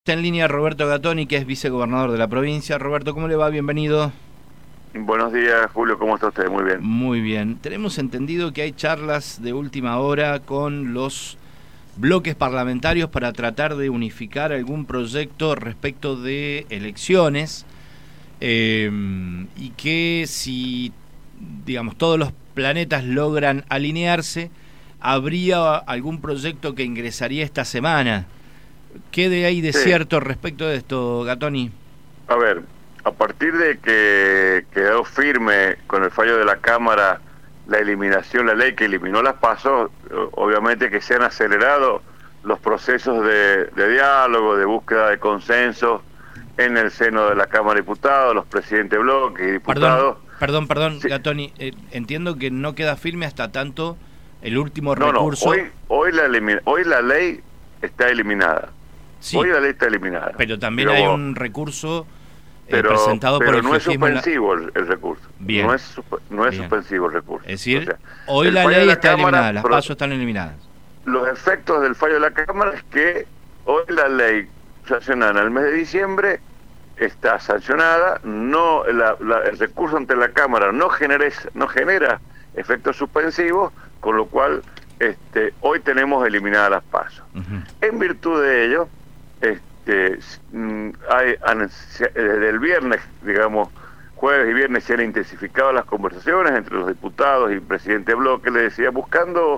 Está en línea Roberto Gattoni, que es vicegobernador de la provincia. Roberto, ¿cómo le va? Bienvenido. Buenos días, Julio, ¿cómo está usted? Muy bien. Muy bien. Tenemos entendido que hay charlas de última hora con los bloques parlamentarios para tratar de unificar algún proyecto respecto de elecciones y que si, digamos, todos los planetas logran alinearse, habría algún proyecto que ingresaría esta semana. ¿Qué de ahí de cierto respecto de esto, Gattoni? A ver, a partir de que quedó firme con el fallo de la Cámara la ley que eliminó las PASO, obviamente que se han acelerado los procesos de diálogo, de búsqueda de consenso en el seno de la Cámara de Diputados, los presidentes de bloques y diputados. Perdón, sí. Gattoni, entiendo que no queda firme hasta tanto el último recurso. No, hoy la ley está eliminada. Sí, hoy la ley está eliminada. Pero también hay un recurso presentado por el no es suspensivo el recurso. Bien. No es suspensivo el recurso. Es decir, o sea, hoy la ley está eliminada, las PASO están eliminadas. Los efectos del fallo de la Cámara es que hoy la ley sancionada en el mes de diciembre está sancionada, el recurso ante la Cámara no genera efectos suspensivos, con lo cual hoy tenemos eliminadas las PASO. En virtud de ello, desde el viernes, digamos, jueves y viernes se han intensificado las conversaciones entre los diputados y el presidente de bloque, le decía, buscando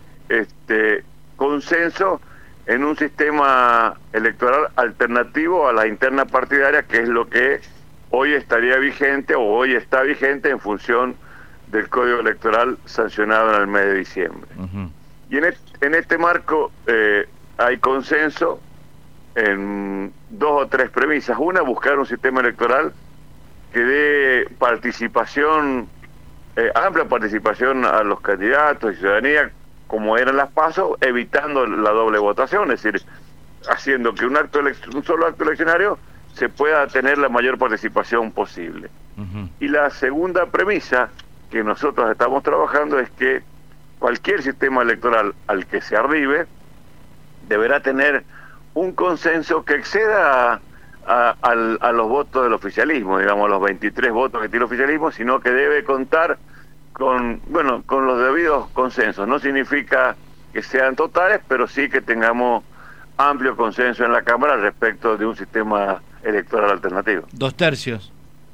consenso en un sistema electoral alternativo a la interna partidaria, que es lo que hoy estaría vigente o hoy está vigente en función del Código Electoral sancionado en el mes de diciembre. Y en este marco hay consenso en dos o tres premisas. Una, buscar un sistema electoral que dé participación, amplia participación a los candidatos y ciudadanía, como eran las PASO, evitando la doble votación, es decir, haciendo que un solo acto eleccionario se pueda tener la mayor participación posible. Y la segunda premisa que nosotros estamos trabajando es que cualquier sistema electoral al que se arribe deberá tener un consenso que exceda a los votos del oficialismo, digamos, los 23 votos que tiene el oficialismo, sino que debe contar con los debidos consensos. No significa que sean totales, pero sí que tengamos amplio consenso en la Cámara respecto de un sistema electoral alternativo. 2/3.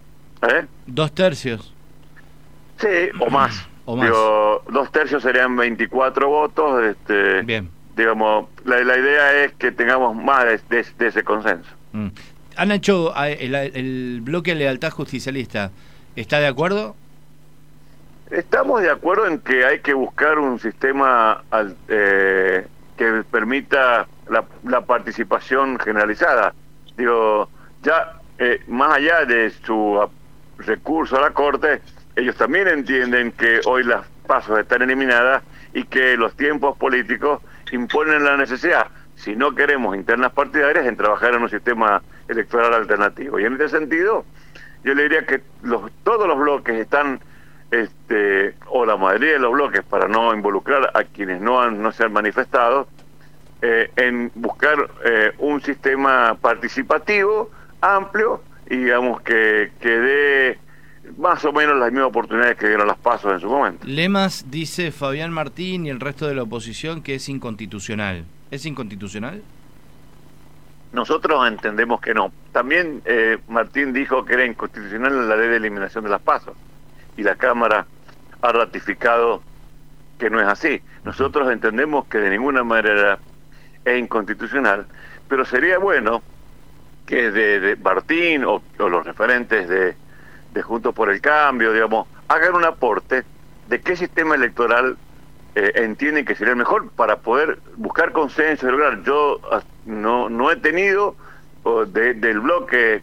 2/3. Sí, o más. Digo, 2/3 serían 24 votos. Bien. Digamos, la idea es que tengamos más de ese consenso. Han hecho el bloque de Lealtad Justicialista. ¿Está de acuerdo? Estamos de acuerdo en que hay que buscar un sistema que permita la participación generalizada. Digo, ya más allá de su recurso a la Corte, ellos también entienden que hoy las PASO están eliminadas y que los tiempos políticos imponen la necesidad, si no queremos internas partidarias, en trabajar en un sistema electoral alternativo. Y en este sentido, yo le diría que todos los bloques están, o la mayoría de los bloques, para no involucrar a quienes no se han manifestado, en buscar un sistema participativo, amplio, y digamos que dé más o menos las mismas oportunidades que dieron las PASO en su momento. Lemas dice Fabián Martín y el resto de la oposición que es inconstitucional. ¿Es inconstitucional? Nosotros entendemos que no. También Martín dijo que era inconstitucional la ley de eliminación de las PASO, y la Cámara ha ratificado que no es así. Nosotros entendemos que de ninguna manera es inconstitucional, pero sería bueno que de Martín o los referentes de Juntos por el Cambio, digamos, hagan un aporte de qué sistema electoral entienden que sería el mejor para poder buscar consenso y lograr. Yo no he tenido del bloque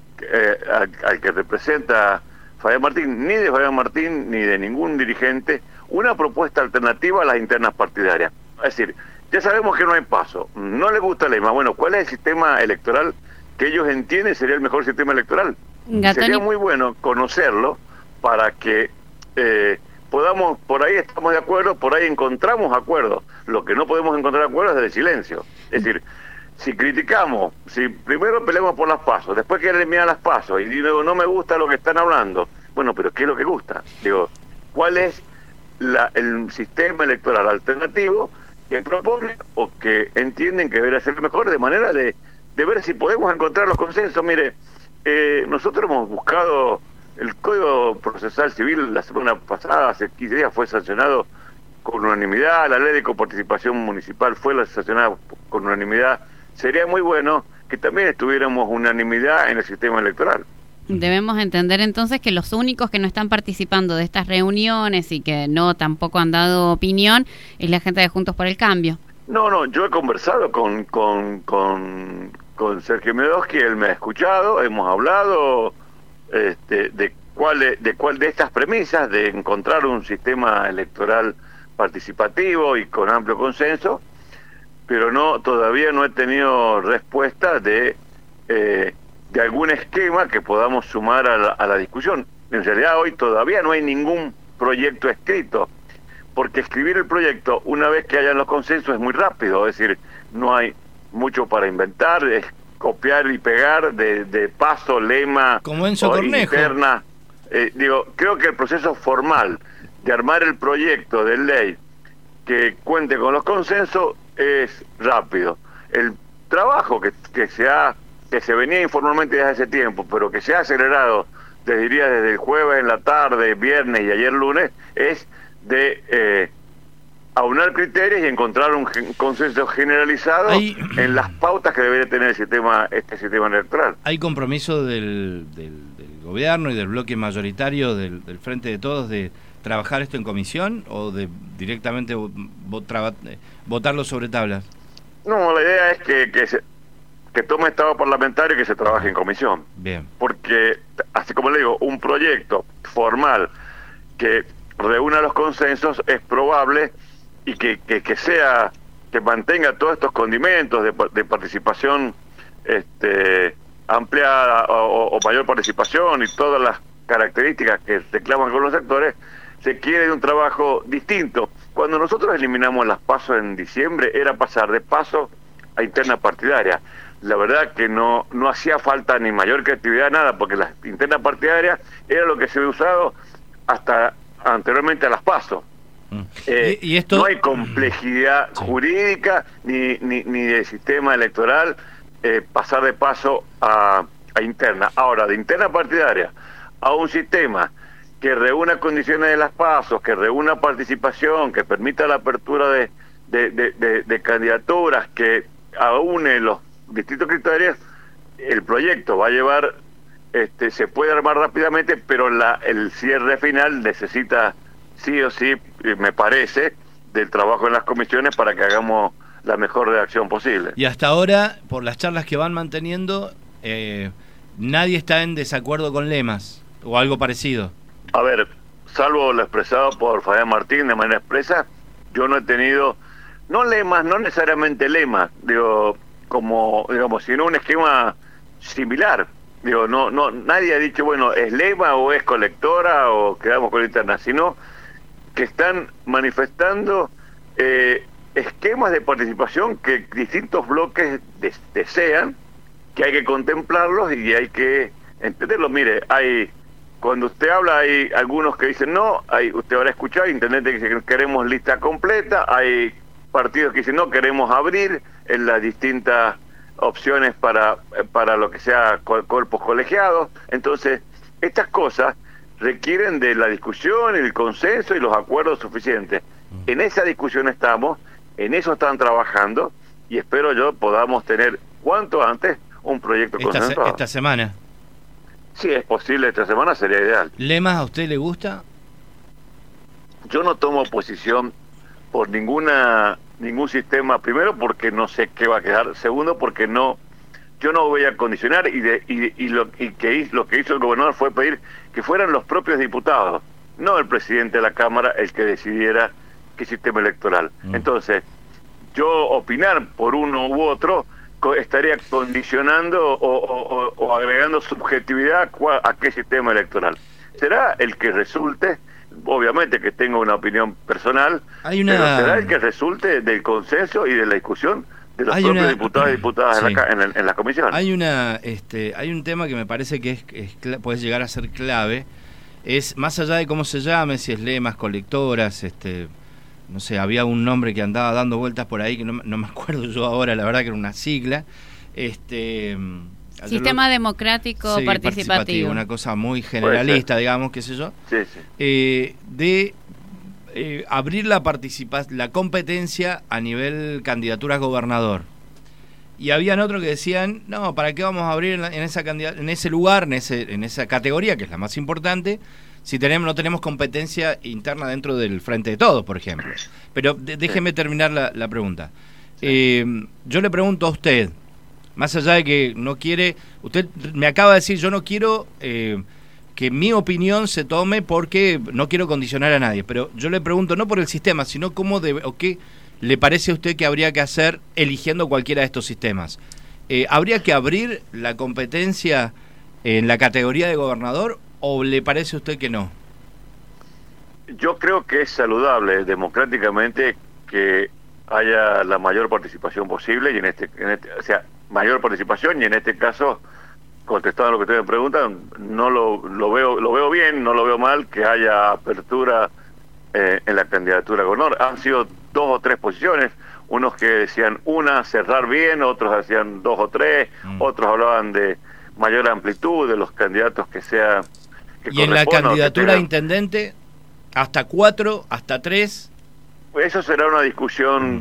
al que representa Fabián Martín, ni de Fabián Martín ni de ningún dirigente, una propuesta alternativa a las internas partidarias. Es decir, ya sabemos que no hay PASO, no les gusta Lema. Bueno, ¿cuál es el sistema electoral que ellos entienden sería el mejor sistema electoral? Gattoni. Sería muy bueno conocerlo para que podamos, por ahí estamos de acuerdo, por ahí encontramos acuerdos. Lo que no podemos encontrar acuerdos es de silencio. Es decir, si criticamos, si primero peleamos por las PASO, después quieren eliminar las PASO y digo, no me gusta lo que están hablando, bueno, pero ¿qué es lo que gusta? Digo, ¿cuál es el sistema electoral alternativo que propone o que entienden que debería ser mejor, de manera de ver si podemos encontrar los consensos? Mire, nosotros hemos buscado el Código Procesal Civil la semana pasada, hace 15 días fue sancionado con unanimidad, la ley de coparticipación municipal fue sancionada con unanimidad. Sería muy bueno que también estuviéramos unanimidad en el sistema electoral. Debemos entender entonces que los únicos que no están participando de estas reuniones y que no tampoco han dado opinión es la gente de Juntos por el Cambio. No, yo he conversado con Sergio Medowski, él me ha escuchado, hemos hablado de cuál de estas premisas de encontrar un sistema electoral participativo y con amplio consenso, pero todavía no he tenido respuesta de algún esquema que podamos sumar a la discusión. En realidad hoy todavía no hay ningún proyecto escrito, porque escribir el proyecto una vez que hayan los consensos es muy rápido, es decir, no hay mucho para inventar, es copiar y pegar de paso, lema, como Enzo Cornejo. Interna. Creo que el proceso formal de armar el proyecto de ley que cuente con los consensos es rápido. El trabajo que se venía informalmente desde hace tiempo, pero que se ha acelerado, diría desde el jueves en la tarde, viernes y ayer lunes, es de aunar criterios y encontrar un consenso generalizado en las pautas que debería tener este sistema electoral. ¿Hay compromiso del gobierno y del bloque mayoritario del Frente de Todos de trabajar esto en comisión o de directamente votarlo sobre tablas? No, la idea es que tome estado parlamentario y que se trabaje en comisión. Bien. Porque, así como le digo, un proyecto formal que reúna los consensos es probable y que mantenga todos estos condimentos de participación ampliada o mayor participación y todas las características que reclaman con los sectores, se quiere de un trabajo distinto. Cuando nosotros eliminamos las PASO en diciembre, era pasar de PASO a interna partidaria. La verdad que no hacía falta ni mayor creatividad, nada, porque las internas partidarias era lo que se había usado hasta anteriormente a las PASO. ¿Y esto? No hay complejidad jurídica ni de sistema electoral pasar de PASO a interna. Ahora, de interna partidaria a un sistema que reúna condiciones de las PASO, que reúna participación, que permita la apertura de candidaturas, que aúne los distintos criterios, el proyecto va a llevar, se puede armar rápidamente, pero el cierre final necesita sí o sí, me parece, del trabajo en las comisiones para que hagamos la mejor redacción posible. Y hasta ahora, por las charlas que van manteniendo, nadie está en desacuerdo con lemas o algo parecido. A ver, salvo lo expresado por Fabián Martín de manera expresa, yo no he tenido, no lemas, no necesariamente lemas, sino un esquema similar. Nadie ha dicho, bueno, es lema o es colectora o quedamos con la interna, sino que están manifestando esquemas de participación que distintos bloques desean, que hay que contemplarlos y hay que entenderlos. Mire, cuando usted habla, hay algunos que dicen no, usted habrá escuchado, intendente que dice que queremos lista completa, hay partidos que dicen no, queremos abrir en las distintas opciones para lo que sea cuerpos colegiados. Entonces, estas cosas requieren de la discusión, el consenso y los acuerdos suficientes. En esa discusión estamos, en eso están trabajando y espero yo podamos tener cuanto antes un proyecto consensuado. Esta semana. Si es posible, esta semana sería ideal. ¿Lemas a usted le gusta? Yo no tomo posición por ningún sistema, primero porque no sé qué va a quedar, segundo porque yo no voy a condicionar lo que hizo el gobernador fue pedir que fueran los propios diputados, no el presidente de la Cámara el que decidiera qué sistema electoral. Entonces, yo opinar por uno u otro estaría condicionando o agregando subjetividad a qué sistema electoral. Será el que resulte, obviamente que tengo una opinión personal, pero será el que resulte del consenso y de la discusión de los propios diputados y diputadas en las comisiones. Hay un tema que me parece que puede llegar a ser clave, es más allá de cómo se llame, si es lemas, colectoras, no sé, había un nombre que andaba dando vueltas por ahí que no me acuerdo yo ahora, la verdad que era una sigla. Sistema democrático participativo. Una cosa muy generalista, digamos, qué sé yo. Sí. De abrir la competencia a nivel candidaturas gobernador. Y habían otros que decían, no, ¿para qué vamos a abrir en ese lugar, en esa categoría, que es la más importante, si no tenemos competencia interna dentro del Frente de Todos, por ejemplo? Pero déjeme terminar la pregunta. Yo le pregunto a usted, más allá de que no quiere, usted me acaba de decir, yo no quiero que mi opinión se tome porque no quiero condicionar a nadie, pero yo le pregunto no por el sistema, sino cómo o qué le parece a usted que habría que hacer eligiendo cualquiera de estos sistemas. ¿Habría que abrir la competencia en la categoría de gobernador o le parece a usted que no? Yo creo que es saludable democráticamente que haya la mayor participación posible y o sea, mayor participación, y en este caso, contestando a lo que ustedes me preguntan, no lo veo bien, no lo veo mal que haya apertura en la candidatura a gobernador. Han sido 2 o 3 posiciones, unos que decían cerrar bien, otros decían 2 o 3, otros hablaban de mayor amplitud de los candidatos que sea. ¿Y en la candidatura a intendente, hasta 4, hasta 3? Eso será una discusión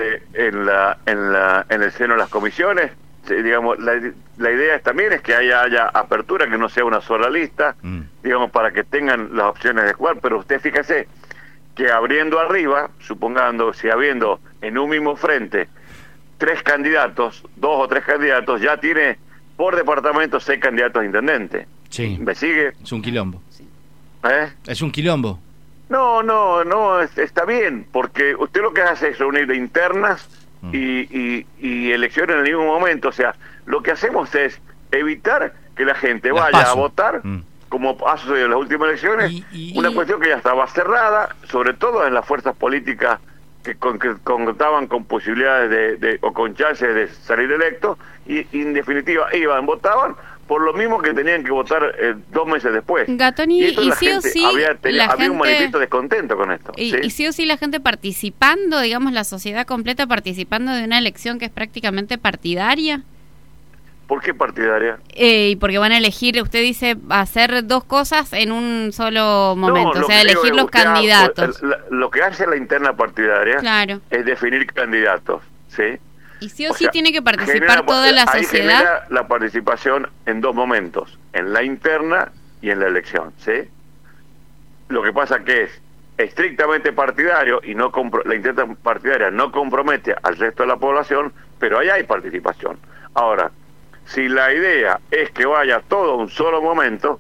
en el seno de las comisiones. Digamos, la idea también es que haya apertura, que no sea una sola lista, digamos, para que tengan las opciones de jugar. Pero usted fíjese que abriendo arriba, supongando, si habiendo en un mismo frente 3 candidatos, 2 o 3 candidatos, ya tiene por departamento 6 candidatos a intendente. Sí. ¿Me sigue? Es un quilombo. ¿Es un quilombo? No, está bien, porque usted lo que hace es reunir internas y elecciones en el mismo momento. O sea, lo que hacemos es evitar que la gente vaya a votar, como ha sucedido en las últimas elecciones, una cuestión que ya estaba cerrada, sobre todo en las fuerzas políticas que contaban con posibilidades o con chances de salir electos, y en definitiva votaban por lo mismo que tenían que votar 2 meses después. Gatoni, y sí o sí había un manifiesto descontento con esto. Y sí o sí la gente participando, digamos, la sociedad completa participando de una elección que es prácticamente partidaria. ¿Por qué partidaria? Y porque van a elegir, usted dice, hacer 2 cosas en un solo momento, o sea, elegir los candidatos. Lo que hace la interna partidaria es definir candidatos, ¿sí? Y sí o sí tiene que participar toda la sociedad. Ahí genera la participación en 2 momentos, en la interna y en la elección, ¿sí? Lo que pasa que es estrictamente partidario y la interna partidaria no compromete al resto de la población, pero ahí hay participación. Ahora, si la idea es que vaya todo a un solo momento,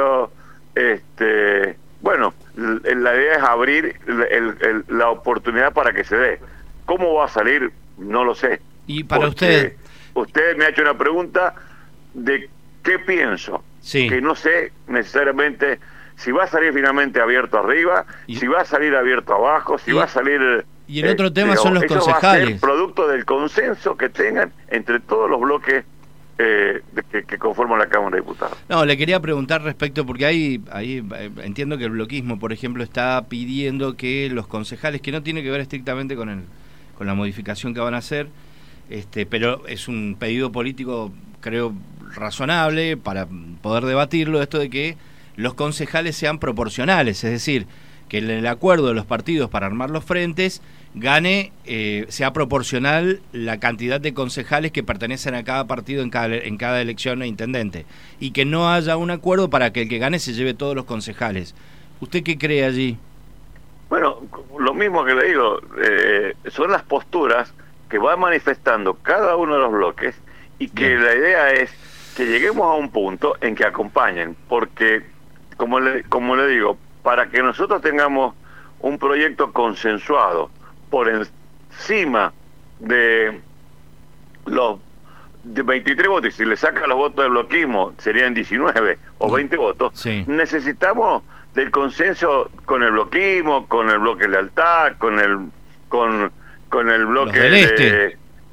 bueno, la idea es abrir la oportunidad para que se dé. ¿Cómo va a salir? No lo sé. ¿Y para usted? Usted me ha hecho una pregunta de qué pienso. Sí. Que no sé necesariamente si va a salir finalmente abierto arriba, si va a salir abierto abajo, si va a salir... Y el otro tema son los concejales. Va a ser producto del consenso que tengan entre todos los bloques que conforman la Cámara de Diputados. No, le quería preguntar respecto, porque ahí entiendo que el bloquismo, por ejemplo, está pidiendo que los concejales, que no tiene que ver estrictamente con la modificación que van a hacer, pero es un pedido político, creo, razonable para poder debatirlo, esto de que los concejales sean proporcionales, es decir, que en el acuerdo de los partidos para armar los frentes sea proporcional la cantidad de concejales que pertenecen a cada partido en cada elección de intendente, y que no haya un acuerdo para que el que gane se lleve todos los concejales. ¿Usted qué cree allí? Bueno, lo mismo que le digo, son las posturas que van manifestando cada uno de los bloques, y que la idea es que lleguemos a un punto en que acompañen, porque, como le digo, para que nosotros tengamos un proyecto consensuado por encima de los 23 votos, y si le sacan los votos del bloquismo serían 19 o 20 votos, necesitamos del consenso con el bloquismo, con el bloque Lealtad, con el bloque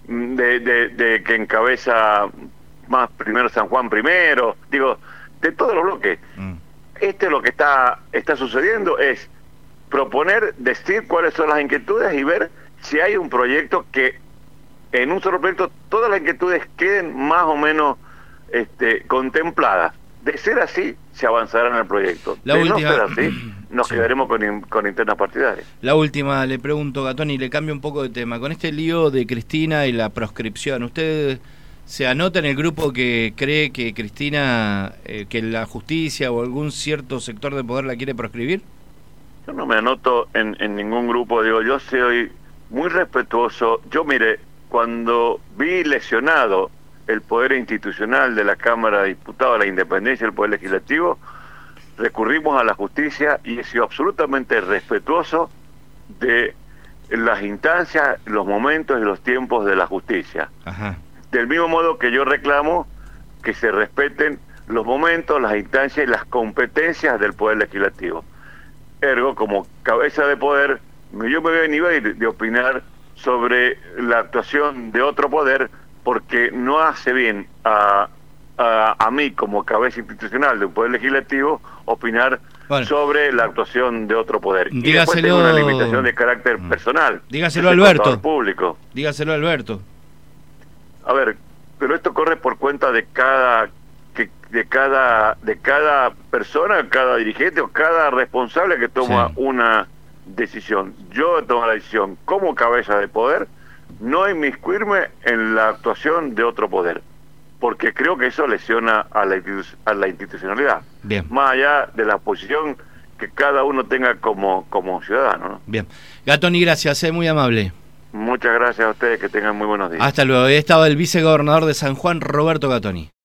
de que encabeza más primero San Juan primero, digo, de todos los bloques. Lo que está sucediendo es proponer, decir cuáles son las inquietudes y ver si hay un proyecto que en un solo proyecto todas las inquietudes queden más o menos contempladas. De ser así, se avanzará en el proyecto. La de última... no ser así, nos quedaremos con internas partidarias. La última, le pregunto, Gattoni, le cambio un poco de tema. Con este lío de Cristina y la proscripción, ¿usted se anota en el grupo que cree que Cristina, que la justicia o algún cierto sector de poder la quiere proscribir? Yo no me anoto en ningún grupo, digo, yo soy muy respetuoso. Yo, mire, cuando vi lesionado el poder institucional de la Cámara de Diputados, la independencia del Poder Legislativo, recurrimos a la justicia y he sido absolutamente respetuoso de las instancias, los momentos y los tiempos de la justicia. Ajá. Del mismo modo que yo reclamo que se respeten los momentos, las instancias y las competencias del Poder Legislativo. Ergo, como cabeza de poder, yo me veo en nivel de opinar sobre la actuación de otro poder, porque no hace bien a mí como cabeza institucional del Poder Legislativo opinar sobre la actuación de otro poder. Dígaselo, y después tengo una limitación de carácter personal. Dígaselo a Alberto. Público. Dígaselo a Alberto. A ver, pero esto corre por cuenta de cada persona, cada dirigente o cada responsable que toma una decisión. Yo tomo la decisión como cabeza de poder no inmiscuirme en la actuación de otro poder, porque creo que eso lesiona a la institucionalidad. Bien. Más allá de la posición que cada uno tenga como ciudadano, ¿no? Bien. Gattoni, gracias, muy amable. Muchas gracias a ustedes, que tengan muy buenos días. Hasta luego. Ahí estaba el vicegobernador de San Juan, Roberto Gattoni.